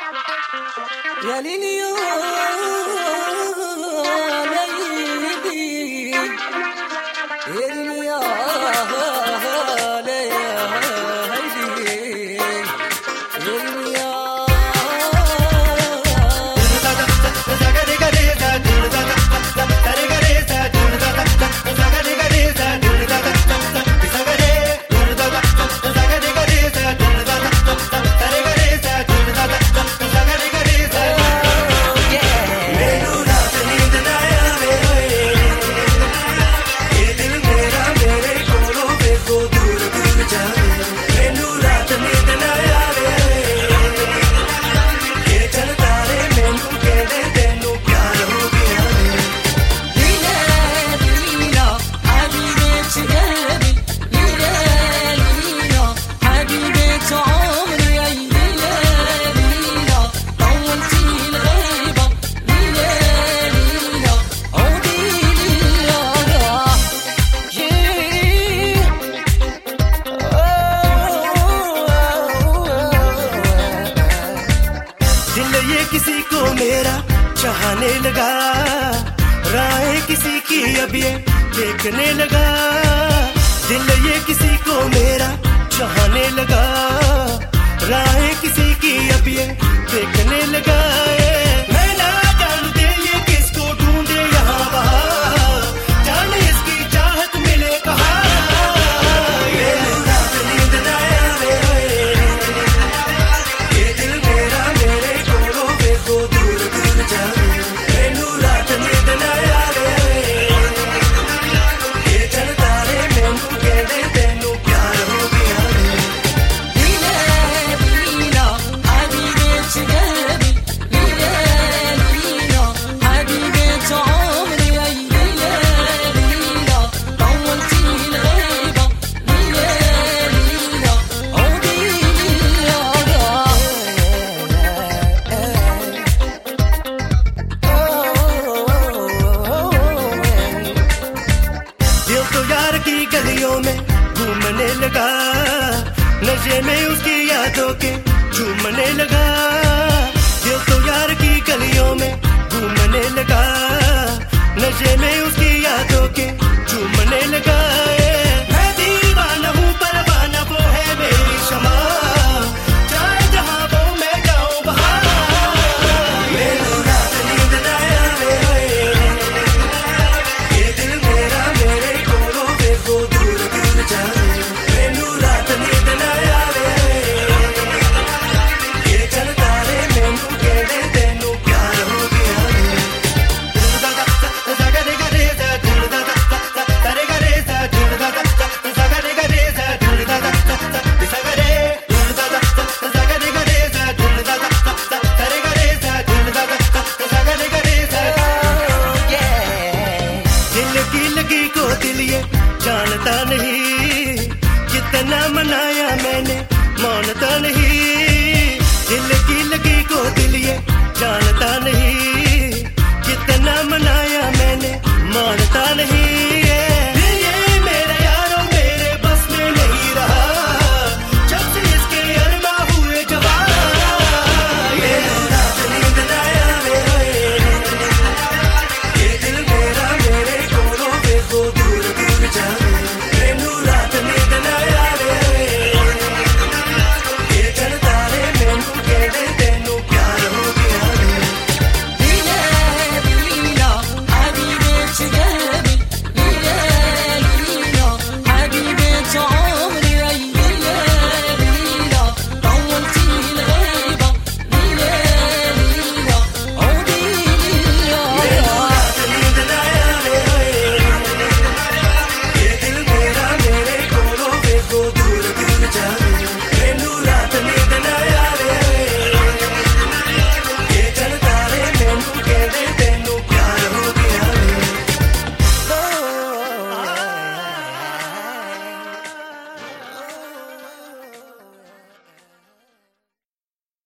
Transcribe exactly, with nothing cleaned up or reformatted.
يا ليلي يا ليلي يا ليلي يا किसी को मेरा चाहने लगा, राहें किसी की अब ये देखने लगा। दिल ये किसी को मेरा चाहने लगा, राहें किसी की अब ये देखने लगा। मैं ना जानू दे ये किसको ढूंढे यहाँ वहाँ, जाने इसकी चाहत मिले कहाँ। ये रात नींद ना आवे, ये दिल मेरा मेरे कोलों पे को दूर दूर जावे। मैनू रात नींद ना आवे, ये चल तारे मैनू कहदे तैनू प्यार हो गया। दिल तो यार की गलियों में घूमने लगा, नशे में उसकी यादों के झूमने लगा। दिल तो यार की गलियों में घूमने लगा, नशे में उसकी यादों के झूमने लगा।